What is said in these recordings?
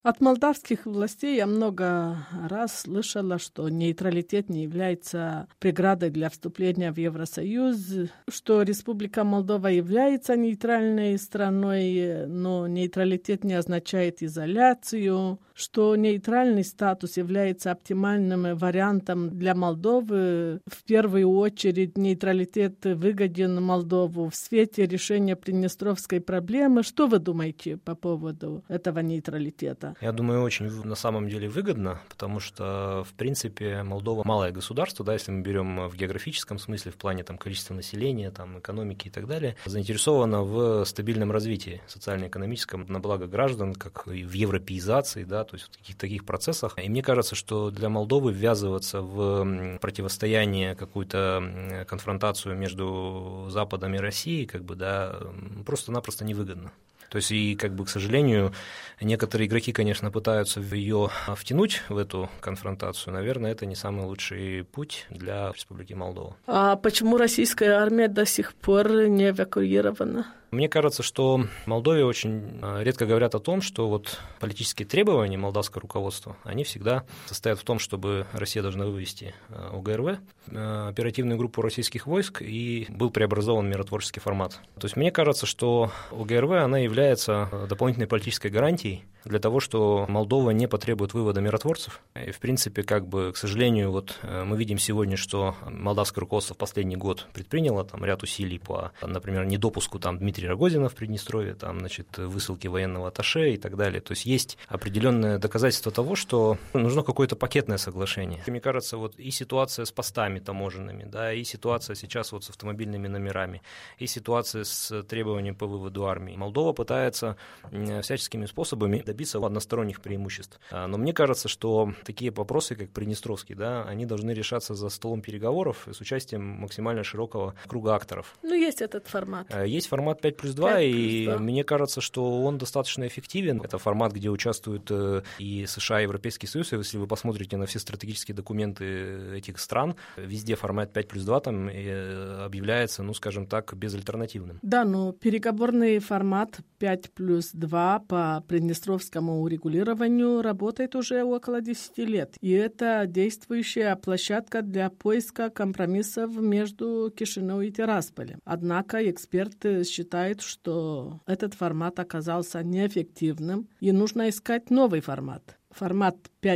От молдавских властей я много раз слышала, что нейтралитет не является преградой для вступления в Евросоюз, что Республика Молдова является нейтральной страной, но нейтралитет не означает изоляцию, что нейтральный статус является оптимальным вариантом для Молдовы. В первую очередь нейтралитет выгоден Молдову в свете решения приднестровской проблемы. Что вы думаете по поводу этого нейтралитета? Я думаю, очень на самом деле выгодно, потому что, в принципе, Молдова малое государство, да, если мы берем в географическом смысле, в плане там, количества населения, там, экономики и так далее, заинтересована в стабильном развитии социально-экономическом на благо граждан, как и в европеизации, да, то есть в каких-то таких процессах. И мне кажется, что для Молдовы ввязываться в противостояние, какую-то конфронтацию между Западом и Россией, как бы, да, просто-напросто невыгодно. То есть, и, как бы, к сожалению, некоторые игроки, конечно, пытаются ее втянуть в эту конфронтацию. Наверное, это не самый лучший путь для Республики Молдова. А почему российская армия до сих пор не эвакуирована? Мне кажется, что в Молдове очень редко говорят о том, что вот политические требования молдавского руководства, они всегда состоят в том, чтобы Россия должна вывести ОГРВ, оперативную группу российских войск, и был преобразован миротворческий формат. То есть мне кажется, что ОГРВ, она является дополнительной политической гарантией для того, что Молдова не потребует вывода миротворцев. И, в принципе, как бы, к сожалению, вот мы видим сегодня, что молдавское руководство в последний год предприняло там ряд усилий по, например, недопуску там Дмитрия Рогозина в Приднестровье, там, значит, высылки военного атташе и так далее. То есть есть определенное доказательство того, что нужно какое-то пакетное соглашение. Мне кажется, вот и ситуация с постами таможенными, да, и ситуация сейчас вот с автомобильными номерами, и ситуация с требованием по выводу армии. Молдова пытается всяческими способами добиться односторонних преимуществ. Но мне кажется, что такие вопросы, как Приднестровский, да, они должны решаться за столом переговоров с участием максимально широкого круга акторов. Ну, есть этот формат. Есть формат 5+2, и мне кажется, что он достаточно эффективен. Это формат, где участвуют и США, и Европейский Союз. И если вы посмотрите на все стратегические документы этих стран, везде формат 5+2 там объявляется, ну, скажем так, безальтернативным. Да, но переговорный формат 5+2 по Приднестровскому урегулированию работает уже около 10 лет. И это действующая площадка для поиска компромиссов между Кишиневом и Тирасполем. Однако эксперты считают, что этот формат оказался неэффективным, и нужно искать новый формат. Формат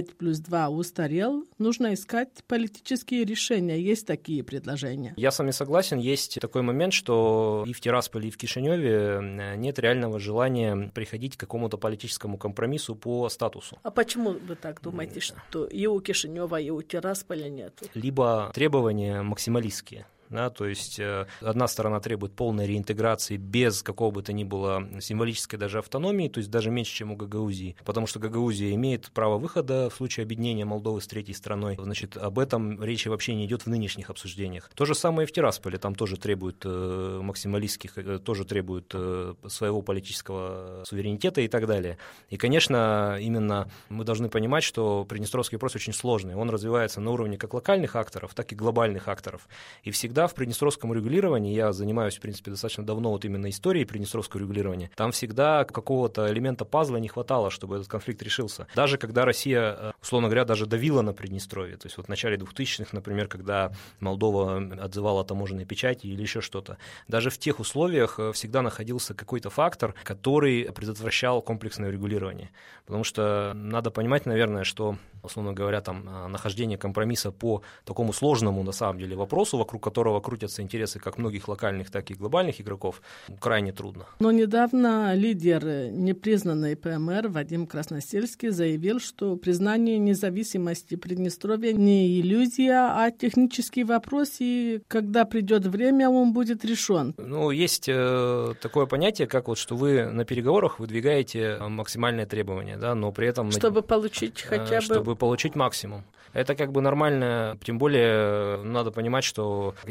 5+2 устарел, нужно искать политические решения. Есть такие предложения? Я с вами согласен. Есть такой момент, что и в Тирасполе, и в Кишиневе нет реального желания приходить к какому-то политическому компромиссу по статусу. А почему вы так думаете, что и у Кишинева, и у Тирасполя нет? Либо требования максималистские. Да, то есть одна сторона требует полной реинтеграции без какого бы то ни было символической даже автономии, то есть даже меньше, чем у Гагаузии, потому что Гагаузия имеет право выхода в случае объединения Молдовы с третьей страной. Значит, об этом речи вообще не идет в нынешних обсуждениях. То же самое и в Тирасполе, там тоже требуют максималистских, тоже требуют своего политического суверенитета и так далее. И, конечно, именно мы должны понимать, что Приднестровский вопрос очень сложный. Он развивается на уровне как локальных акторов, так и глобальных акторов. И всегда в приднестровском регулировании, я занимаюсь, в принципе, достаточно давно вот именно историей приднестровского регулирования, там всегда какого-то элемента пазла не хватало, чтобы этот конфликт решился. Даже когда Россия, условно говоря, даже давила на Приднестровье, то есть вот в начале 2000-х, например, когда Молдова отзывала таможенные печати или еще что-то, даже в тех условиях всегда находился какой-то фактор, который предотвращал комплексное регулирование. Потому что надо понимать, наверное, что, условно говоря, там, нахождение компромисса по такому сложному, на самом деле, вопросу, вокруг которого крутятся интересы как многих локальных, так и глобальных игроков, крайне трудно. Но недавно лидер непризнанной ПМР Вадим Красносельский заявил, что признание независимости Приднестровья не иллюзия, а технический вопрос, и когда придет время, он будет решен. Ну, есть такое понятие, как вот, что вы на переговорах выдвигаете максимальные требования, да, но при этом... Чтобы получить хотя бы... Чтобы получить максимум. Это как бы нормально, тем более надо понимать, что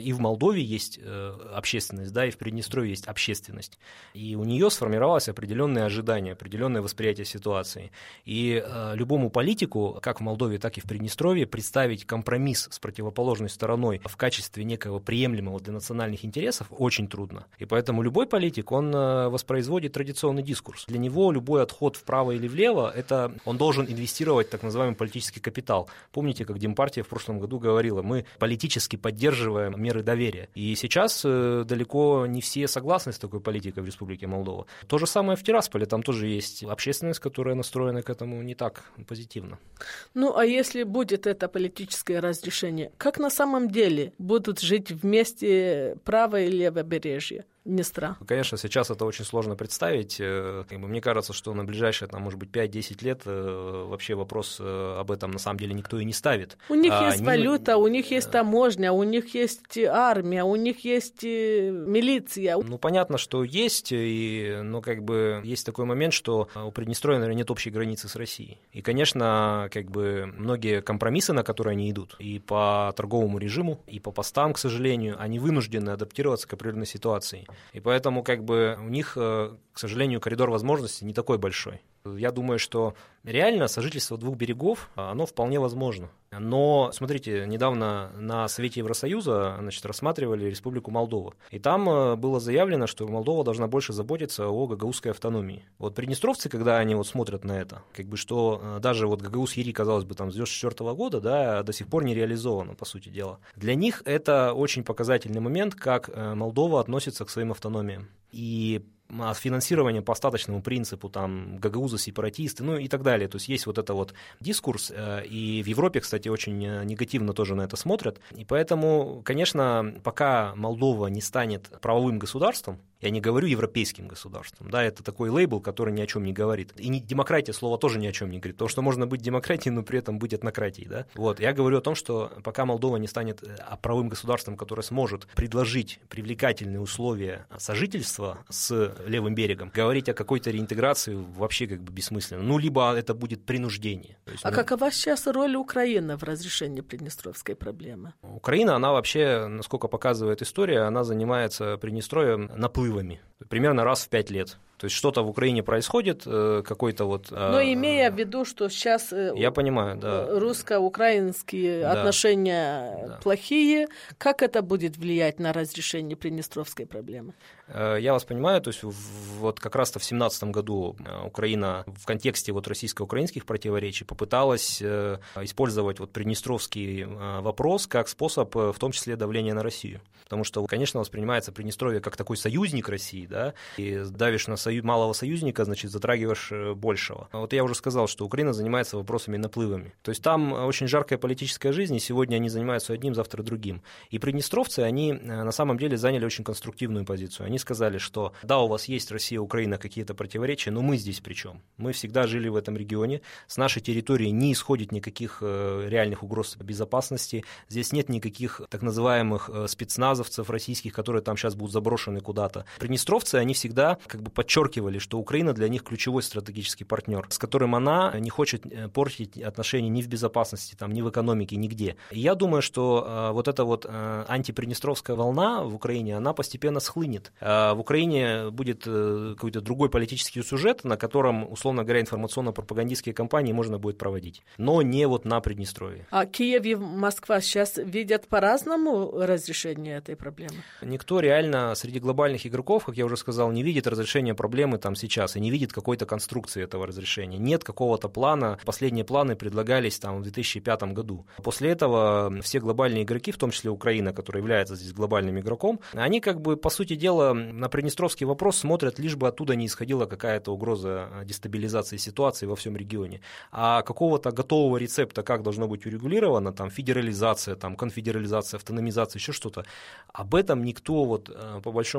и в Молдове есть общественность, да, и в Приднестровье есть общественность. И у нее сформировалось определенные ожидания, определенное восприятие ситуации. И любому политику, как в Молдове, так и в Приднестровье, представить компромисс с противоположной стороной в качестве некого приемлемого для национальных интересов очень трудно. И поэтому любой политик, он воспроизводит традиционный дискурс. Для него любой отход вправо или влево, это он должен инвестировать в так называемый политический капитал. Помните, как Демпартия в прошлом году говорила, мы политически поддерживаем меры доверия. И сейчас далеко не все согласны с такой политикой в Республике Молдова. То же самое в Тирасполе, там тоже есть общественность, которая настроена к этому не так позитивно. Ну, а если будет это политическое разрешение, как на самом деле будут жить вместе правое и левобережье Днестра? Конечно, сейчас это очень сложно представить. Мне кажется, что на ближайшие, может быть, 5-10 лет вообще вопрос об этом на самом деле никто и не ставит. У них есть валюта, у них есть таможня, у них есть армия, у них есть милиция. Ну, понятно, что есть, но есть такой момент, что у Приднестровья, наверное, нет общей границы с Россией. И, конечно, многие компромиссы, на которые они идут, и по торговому режиму, и по постам, к сожалению, они вынуждены адаптироваться к определенной ситуации. И поэтому у них, к сожалению, коридор возможностей не такой большой. Я думаю, что реально сожительство двух берегов, оно вполне возможно. Но, смотрите, недавно на Совете Евросоюза, рассматривали Республику Молдова. И там было заявлено, что Молдова должна больше заботиться о гагаузской автономии. Вот приднестровцы, когда они смотрят на это, что даже Гагауз-Ери, казалось бы, с 1994 года, да, до сих пор не реализовано, по сути дела. Для них это очень показательный момент, как Молдова относится к своим автономиям. И финансирование по остаточному принципу, гагауза, сепаратисты, и так далее. То есть есть дискурс, и в Европе, кстати, очень негативно тоже на это смотрят. И поэтому, конечно, пока Молдова не станет правовым государством, я не говорю европейским государством, да, это такой лейбл, который ни о чем не говорит. И демократия слова тоже ни о чем не говорит, потому что можно быть демократией, но при этом быть этнократией, да. Я говорю о том, что пока Молдова не станет правовым государством, которое сможет предложить привлекательные условия сожительства с левым берегом, говорить о какой-то реинтеграции вообще бессмысленно. Либо это будет принуждение. Какова сейчас роль Украины в разрешении приднестровской проблемы? Украина, она вообще, насколько показывает история, она занимается Приднестровьем наплывами. Примерно раз в 5 лет. То есть что-то в Украине происходит, какой-то Но имея в виду, что сейчас я понимаю, да, русско-украинские отношения плохие, как это будет влиять на разрешение приднестровской проблемы? Я вас понимаю, то есть как раз-то в 2017 году Украина в контексте российско-украинских противоречий попыталась использовать приднестровский вопрос как способ, в том числе, давления на Россию. Потому что, конечно, воспринимается Приднестровье как такой союзник России, да, и давишь на малого союзника, затрагиваешь большего. Я уже сказал, что Украина занимается вопросами наплывами. То есть там очень жаркая политическая жизнь, и сегодня они занимаются одним, завтра другим. И приднестровцы, они на самом деле заняли очень конструктивную позицию. Они сказали, что да, у вас есть Россия, Украина, какие-то противоречия, но мы здесь при чем? Мы всегда жили в этом регионе, с нашей территории не исходит никаких реальных угроз безопасности, здесь нет никаких так называемых спецназовцев российских, которые там сейчас будут заброшены куда-то. Приднестровцы, они всегда подчеркивали, что Украина для них ключевой стратегический партнер, с которым она не хочет портить отношения ни в безопасности, ни в экономике, нигде. И я думаю, что эта антиприднестровская волна в Украине, она постепенно схлынет. В Украине будет какой-то другой политический сюжет, на котором, условно говоря, информационно-пропагандистские кампании можно будет проводить, но не на Приднестровье. А Киев и Москва сейчас видят по-разному разрешение этой проблемы? Никто реально среди глобальных игроков, как я уже сказал, не видит разрешения проблемы сейчас и не видит какой-то конструкции этого разрешения. Нет какого-то плана. Последние планы предлагались в 2005 году. После этого все глобальные игроки, в том числе Украина, которая является здесь глобальным игроком, они по сути дела, на приднестровский вопрос смотрят, лишь бы оттуда не исходила какая-то угроза дестабилизации ситуации во всем регионе. А какого-то готового рецепта, как должно быть урегулировано, федерализация, конфедерализация, автономизация, еще что-то, об этом никто, по большому счету,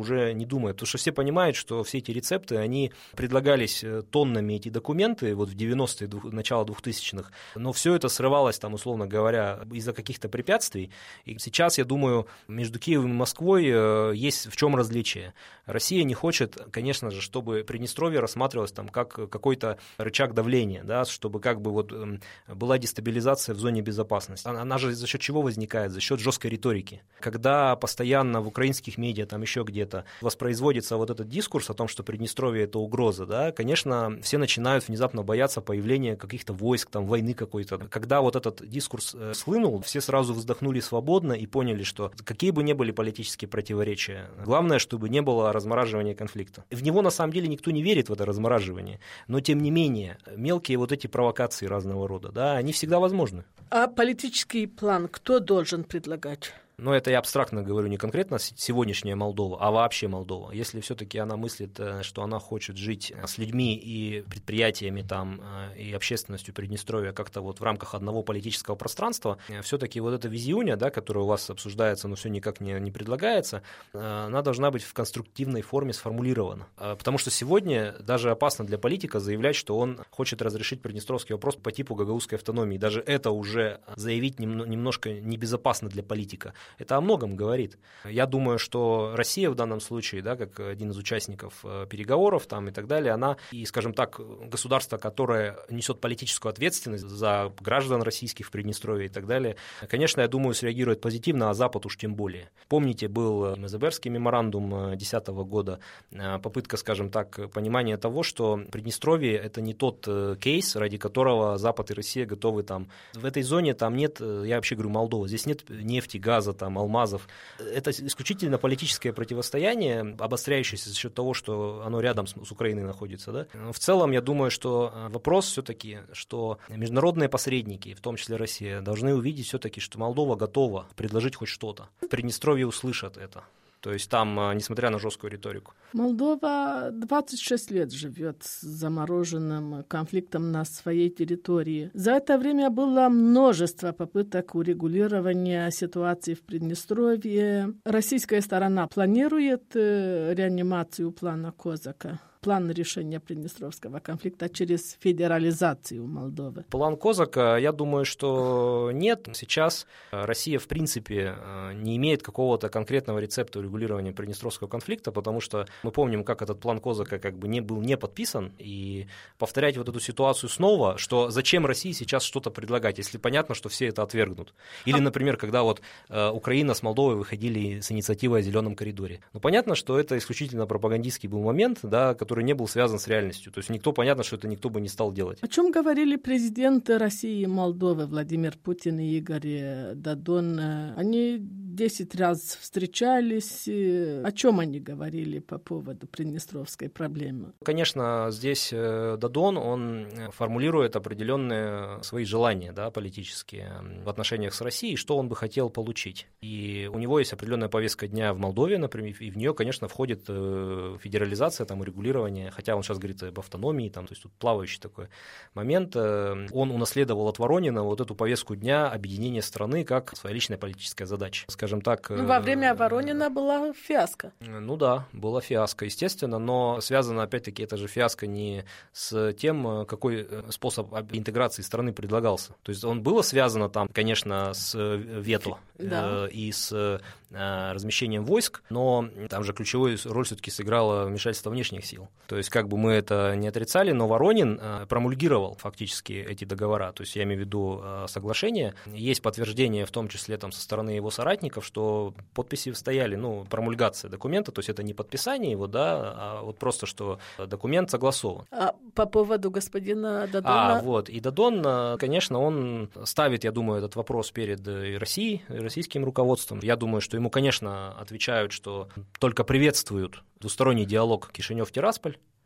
уже не думает, потому что все понимают, что все эти рецепты, они предлагались тоннами, эти документы, вот в 90-е, начало 2000-х, но все это срывалось, там, условно говоря, из-за каких-то препятствий. И сейчас, я думаю, между Киевом и Москвой есть в чем различие. Россия не хочет, конечно же, чтобы Приднестровье рассматривалось там как какой-то рычаг давления, да, чтобы как бы вот была дестабилизация в зоне безопасности. Она же за счет чего возникает? За счет жесткой риторики. Когда постоянно в украинских медиа, там еще где-то воспроизводится вот этот дискурс о том, что Приднестровье — это угроза, да, конечно, все начинают внезапно бояться появления каких-то войск, там, войны какой-то. Когда вот этот дискурс схлынул, все сразу вздохнули свободно и поняли, что какие бы ни были политические противоречия, главное, чтобы не было размораживания конфликта. В него, на самом деле, никто не верит в это размораживание, но, тем не менее, мелкие вот эти провокации разного рода, да, они всегда возможны. А политический план кто должен предлагать? Но это я абстрактно говорю, не конкретно сегодняшняя Молдова, а вообще Молдова. Если все-таки она мыслит, что она хочет жить с людьми и предприятиями там, и общественностью Приднестровья как-то вот в рамках одного политического пространства, все-таки вот эта визиония, да, которая у вас обсуждается, но все никак не предлагается, она должна быть в конструктивной форме сформулирована. Потому что сегодня даже опасно для политика заявлять, что он хочет разрешить приднестровский вопрос по типу гагаузской автономии. Даже это уже заявить немножко небезопасно для политика. Это о многом говорит. Я думаю, что Россия в данном случае, да, как один из участников переговоров там, и так далее, она, и, скажем так, государство, которое несет политическую ответственность за граждан российских в Приднестровье и так далее, конечно, я думаю, среагирует позитивно, а Запад уж тем более. Помните, был Мезеберский меморандум 2010 года, попытка, скажем так, понимания того, что Приднестровье — это не тот кейс, ради которого Запад и Россия готовы там. В этой зоне там нет, я вообще говорю, Молдова, здесь нет нефти, газа, там, алмазов. Это исключительно политическое противостояние, обостряющееся за счет того, что оно рядом с Украиной находится. Да? В целом, я думаю, что вопрос все-таки, что международные посредники, в том числе Россия, должны увидеть все-таки, что Молдова готова предложить хоть что-то. В Приднестровье услышат это. То есть там, несмотря на жесткую риторику. Молдова 26 лет живет с замороженным конфликтом на своей территории. За это время было множество попыток урегулирования ситуации в Приднестровье. Российская сторона планирует реанимацию плана Козака? План решения приднестровского конфликта через федерализацию Молдовы? План Козака, я думаю, что нет. Сейчас Россия, в принципе, не имеет какого-то конкретного рецепта урегулирования приднестровского конфликта, потому что мы помним, как этот план Козака как бы был не подписан, и повторять вот эту ситуацию снова, что зачем России сейчас что-то предлагать, если понятно, что все это отвергнут. Или, например, когда вот Украина с Молдовой выходили с инициативой о зеленом коридоре. Ну, понятно, что это исключительно пропагандистский был момент, да, который не был связан с реальностью. То есть понятно, что это никто бы не стал делать. О чем говорили президенты России и Молдовы Владимир Путин и Игорь Додон? Они 10 раз встречались. О чем они говорили по поводу приднестровской проблемы? Конечно, здесь Додон, он формулирует определенные свои желания, да, политические в отношениях с Россией, что он бы хотел получить. И у него есть определенная повестка дня в Молдове, например, и в нее, конечно, входит федерализация, там, урегулирование, хотя он сейчас говорит об автономии, там, то есть тут плавающий такой момент. Он унаследовал от Воронина вот эту повестку дня объединения страны как своя личная политическая задача. Скажем так... Во время Воронина была фиаско. Ну да, была фиаско, естественно, но связано, опять-таки, это же фиаско не с тем, какой способ интеграции страны предлагался. То есть он было связано там, конечно, с вето, да, и с размещением войск, но там же ключевую роль все-таки сыграло вмешательство внешних сил. То есть как бы мы это не отрицали, но Воронин промульгировал фактически эти договора, то есть я имею в виду соглашения. Есть подтверждение, в том числе там, со стороны его соратников, что подписи стояли, промульгация документа, то есть это не подписание его, да, а вот просто, что документ согласован. А по поводу господина Додона? И Додон, конечно, он ставит, я думаю, этот вопрос перед Россией, российским руководством. Я думаю, что ему, конечно, отвечают, что только приветствуют двусторонний диалог Кишинев-Тирасполь,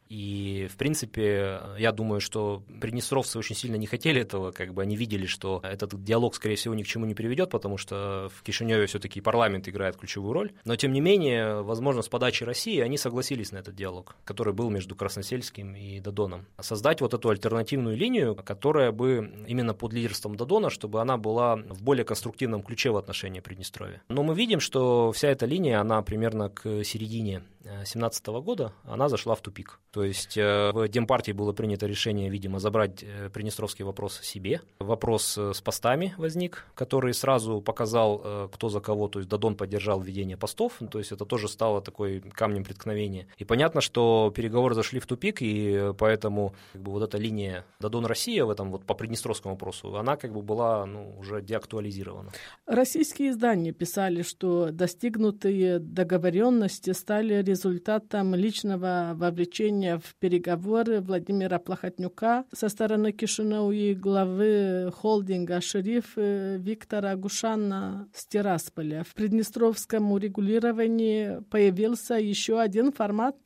И, в принципе, я думаю, что приднестровцы очень сильно не хотели этого, они видели, что этот диалог, скорее всего, ни к чему не приведет, потому что в Кишиневе все-таки парламент играет ключевую роль. Но, тем не менее, возможно, с подачи России они согласились на этот диалог, который был между Красносельским и Додоном. Создать вот эту альтернативную линию, которая бы именно под лидерством Додона, чтобы она была в более конструктивном ключе в отношении Приднестровья. Но мы видим, что вся эта линия, она примерно к середине 2017 года, она зашла в тупик. То есть в Демпартии было принято решение, видимо, забрать приднестровский вопрос себе. Вопрос с постами возник, который сразу показал, кто за кого. То есть Додон поддержал введение постов, то есть это тоже стало такой камнем преткновения. И понятно, что переговоры зашли в тупик, и поэтому вот эта линия Додон-Россия в этом по приднестровскому вопросу, она была уже деактуализирована. Российские издания писали, что достигнутые договоренности стали результатом личного вовлечения в переговоры Владимира Плохотнюка со стороны Кишинева и главы холдинга «Шериф» Виктора Гушана с Тирасполя. В приднестровском урегулировании появился еще один формат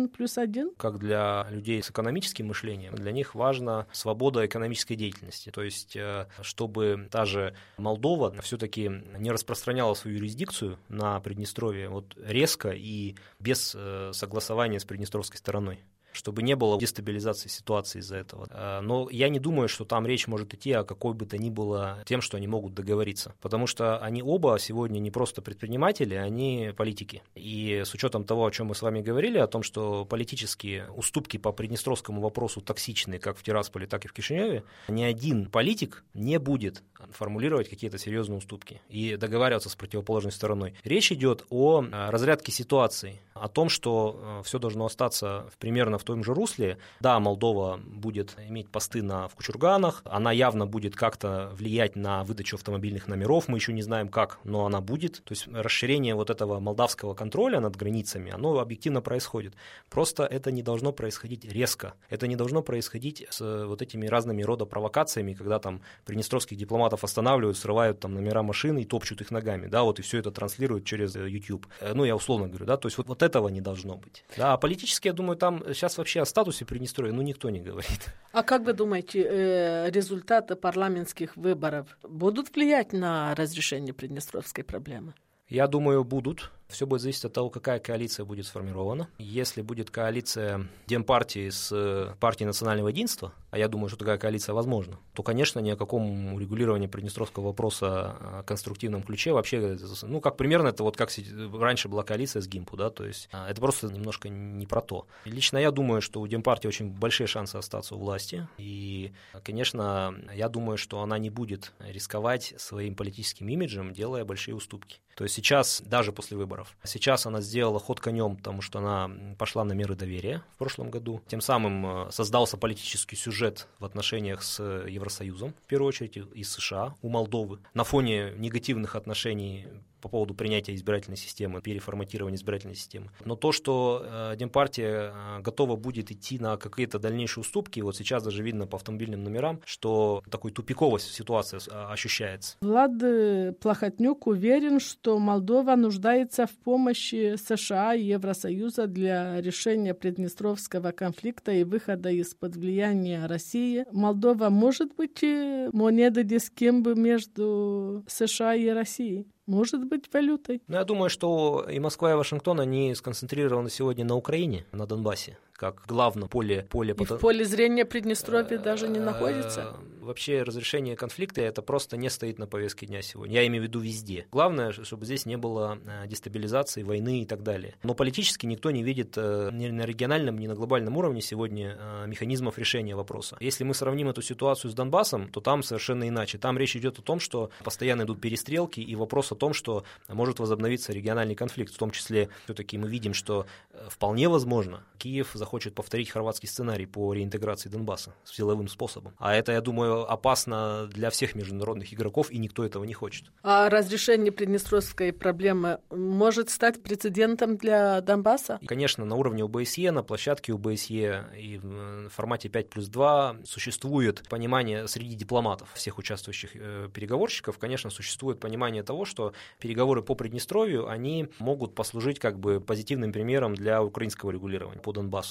1+1. Как для людей с экономическим мышлением, для них важна свобода экономической деятельности. То есть, чтобы та же Молдова все-таки не распространяла свою юрисдикцию на Приднестровье резко и без согласования с приднестровской стороной, чтобы не было дестабилизации ситуации из-за этого. Но я не думаю, что там речь может идти о какой бы то ни было тем, что они могут договориться. Потому что они оба сегодня не просто предприниматели, они политики. И с учетом того, о чем мы с вами говорили, о том, что политические уступки по приднестровскому вопросу токсичны как в Тирасполе, так и в Кишиневе, ни один политик не будет формулировать какие-то серьезные уступки и договариваться с противоположной стороной. Речь идет о разрядке ситуации, о том, что все должно остаться примерно в том же русле. Да, Молдова будет иметь посты в Кучурганах, она явно будет как-то влиять на выдачу автомобильных номеров, мы еще не знаем как, но она будет. То есть расширение этого молдавского контроля над границами, оно объективно происходит. Просто это не должно происходить резко. Это не должно происходить с этими разными рода провокациями, когда там приднестровских дипломатов останавливают, срывают там номера машин и топчут их ногами, и все это транслируют через YouTube. Я условно говорю, то есть вот этого не должно быть. Да, а политически, я думаю, там сейчас вообще о статусе Приднестровья никто не говорит. А как вы думаете, результаты парламентских выборов будут влиять на разрешение приднестровской проблемы? Я думаю, будут. Все будет зависеть от того, какая коалиция будет сформирована. Если будет коалиция Демпартии с партией национального единства, а я думаю, что такая коалиция возможна, то, конечно, ни о каком урегулировании приднестровского вопроса в конструктивном ключе вообще, как примерно это как раньше была коалиция с ГИМПу, то есть это просто немножко не про то. Лично я думаю, что у Демпартии очень большие шансы остаться у власти, и, конечно, я думаю, что она не будет рисковать своим политическим имиджем, делая большие уступки. То есть сейчас, даже после выборов, сейчас она сделала ход конем, потому что она пошла на меры доверия в прошлом году. Тем самым создался политический сюжет в отношениях с Евросоюзом, в первую очередь, и США, у Молдовы. На фоне негативных отношений по поводу принятия избирательной системы, переформатирования избирательной системы. Но то, что Демпартия готова будет идти на какие-то дальнейшие уступки, сейчас даже видно по автомобильным номерам, что такой тупиковость ситуация ощущается. Влад Плохотнюк уверен, что Молдова нуждается в помощи США и Евросоюза для решения приднестровского конфликта и выхода из-под влияния России. Молдова может быть монетой дискембы между США и Россией? Может быть, валютой. Я думаю, что и Москва, и Вашингтон, они сконцентрированы сегодня на Украине, на Донбассе, как главном поле. И в поле зрения Приднестровья даже не находится? Вообще разрешение конфликта это просто не стоит на повестке дня сегодня. Я имею в виду везде. Главное, чтобы здесь не было дестабилизации, войны и так далее. Но политически никто не видит ни на региональном, ни на глобальном уровне сегодня механизмов решения вопроса. Если мы сравним эту ситуацию с Донбассом, то там совершенно иначе. Там речь идет о том, что постоянно идут перестрелки, и вопрос о том, что может возобновиться региональный конфликт. В том числе все-таки мы видим, что вполне возможно Киев захочет повторить хорватский сценарий по реинтеграции Донбасса силовым способом. А это, я думаю, опасно для всех международных игроков, и никто этого не хочет. А разрешение приднестровской проблемы может стать прецедентом для Донбасса? И, конечно, на уровне ОБСЕ, на площадке ОБСЕ и в формате 5+2 существует понимание среди дипломатов, всех участвующих переговорщиков, конечно, существует понимание того, что переговоры по Приднестровью, они могут послужить позитивным примером для украинского регулирования по Донбассу.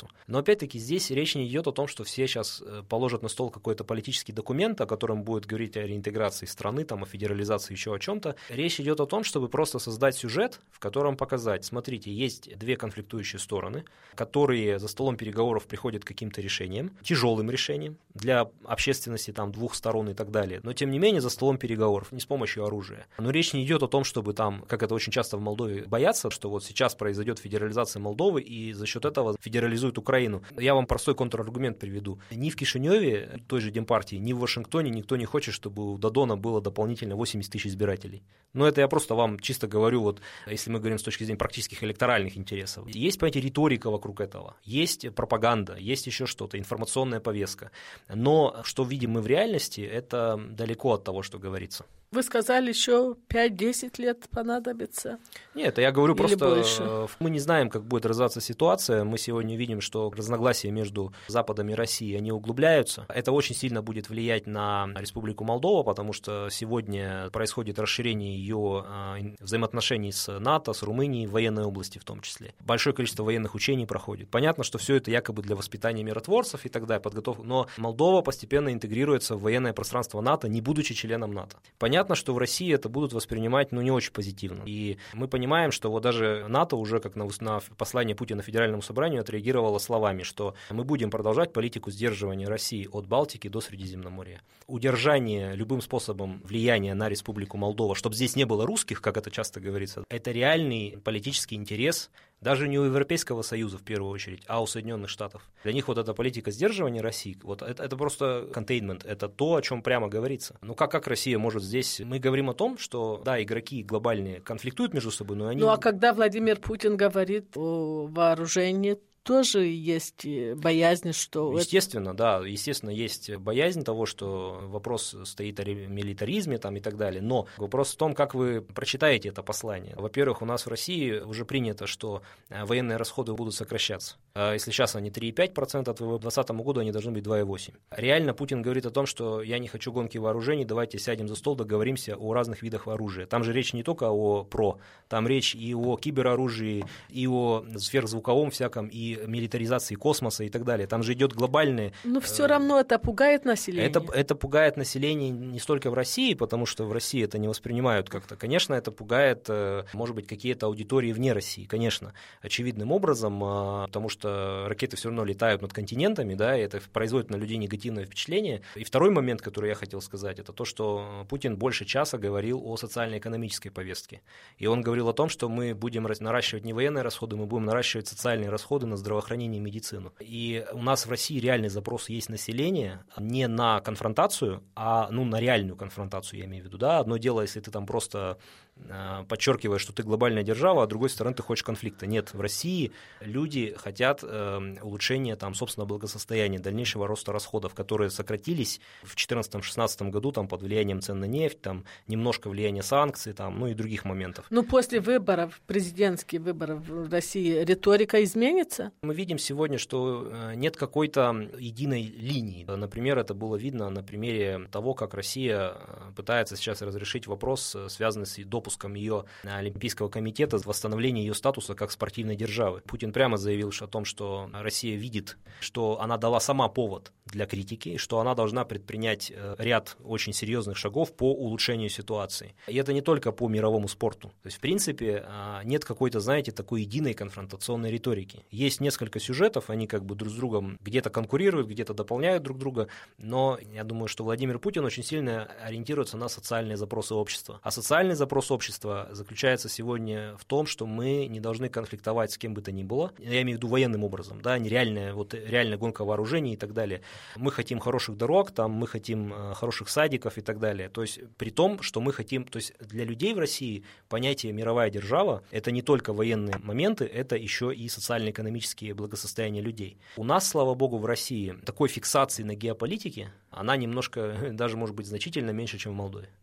процессу. Но опять-таки здесь речь не идет о том, что все сейчас положат на стол какой-то политический документ, о котором будет говорить о реинтеграции страны, там, о федерализации, еще о чем-то. Речь идет о том, чтобы просто создать сюжет, в котором показать, смотрите, есть две конфликтующие стороны, которые за столом переговоров приходят к каким-то решениям, тяжелым решениям для общественности там, двух сторон и так далее, но тем не менее за столом переговоров, не с помощью оружия. Но речь не идет о том, чтобы там, как это очень часто в Молдове, боятся, что вот сейчас произойдет федерализация Молдовы и за счет этого федерализуют Украину. Я вам простой контраргумент приведу. Ни в Кишиневе, той же Демпартии, ни в Вашингтоне никто не хочет, чтобы у Додона было дополнительно 80 тысяч избирателей. Но это я просто вам чисто говорю, вот, если мы говорим с точки зрения практических электоральных интересов. Есть, понимаете, риторика вокруг этого, есть пропаганда, есть еще что-то, информационная повестка. Но что видим мы в реальности, это далеко от того, что говорится. Вы сказали, еще 5-10 лет понадобится? Нет, я говорю или просто, больше? Мы не знаем, как будет развиваться ситуация. Мы сегодня видим, что разногласия между Западом и Россией, они углубляются. Это очень сильно будет влиять на Республику Молдова, потому что сегодня происходит расширение ее взаимоотношений с НАТО, с Румынией в военной области в том числе. Большое количество военных учений проходит. Понятно, что все это якобы для воспитания миротворцев и так далее, подготовка. Но Молдова постепенно интегрируется в военное пространство НАТО, не будучи членом НАТО. Понятно, что в России это будут воспринимать, не очень позитивно. И мы понимаем, что вот даже НАТО уже как на послание Путина Федеральному собранию отреагировало словами, что мы будем продолжать политику сдерживания России от Балтики до Средиземноморья. Удержание любым способом влияния на Республику Молдова, чтобы здесь не было русских, как это часто говорится, это реальный политический интерес даже не у Европейского Союза в первую очередь, а у Соединенных Штатов. Для них вот эта политика сдерживания России, вот это просто контейнмент, это то, о чем прямо говорится. Ну как Россия может здесь... Мы говорим о том, что, да, игроки глобальные конфликтуют между собой, но они... Ну а когда Владимир Путин говорит о вооружении, тоже есть боязнь, что... Естественно, да, естественно, есть боязнь того, что вопрос стоит о милитаризме там, и так далее, но вопрос в том, как вы прочитаете это послание. Во-первых, у нас в России уже принято, что военные расходы будут сокращаться. Если сейчас они 3,5% от ВВП, к 2020 году они должны быть 2,8%. Реально Путин говорит о том, что я не хочу гонки вооружений, давайте сядем за стол, договоримся о разных видах оружия. Там же речь не только о там речь и о кибероружии, и о сверхзвуковом всяком, и милитаризации космоса и так далее. Там же идет глобальное... Но все равно это пугает население. Это пугает население не столько в России, потому что в России это не воспринимают как-то. Конечно, это пугает, может быть, какие-то аудитории вне России, конечно, очевидным образом, потому что ракеты все равно летают над континентами, да, и это производит на людей негативное впечатление. И второй момент, который я хотел сказать, это то, что Путин больше часа говорил о социально-экономической повестке. И он говорил о том, что мы будем наращивать не военные расходы, мы будем наращивать социальные расходы на здравоохранение и медицину. И у нас в России реальный запрос есть населения не на конфронтацию, а на реальную конфронтацию, я имею в виду. Да? Одно дело, если ты там просто подчеркиваешь, что ты глобальная держава, а с другой стороны ты хочешь конфликта. Нет, в России люди хотят улучшения там, собственного благосостояния, дальнейшего роста расходов, которые сократились в 2014-2016 году там, под влиянием цен на нефть, там, немножко влияния санкций там, и других моментов. Но после выборов, президентских выборов в России, риторика изменится? Мы видим сегодня, что нет какой-то единой линии. Например, это было видно на примере того, как Россия пытается сейчас разрешить вопрос, связанный с допуском ее Олимпийского комитета, восстановления ее статуса как спортивной державы. Путин прямо заявил о том, что Россия видит, что она дала сама повод для критики, и что она должна предпринять ряд очень серьезных шагов по улучшению ситуации. И это не только по мировому спорту. То есть, в принципе, нет какой-то, знаете, такой единой конфронтационной риторики. Есть несколько сюжетов, они как бы друг с другом где-то конкурируют, где-то дополняют друг друга, но я думаю, что Владимир Путин очень сильно ориентируется на социальные запросы общества. А социальный запрос общества заключается сегодня в том, что мы не должны конфликтовать с кем бы то ни было, я имею в виду военным образом, да, нереальная гонка вооружений и так далее. Мы хотим хороших дорог, там, мы хотим хороших садиков и так далее. То есть при том, что мы хотим, то есть для людей в России понятие мировая держава – это не только военные моменты, это еще и социально-экономические благосостояния людей. У нас, слава богу, в России такой фиксации на геополитике, она немножко, даже может быть значительно меньше, чем в Молдове.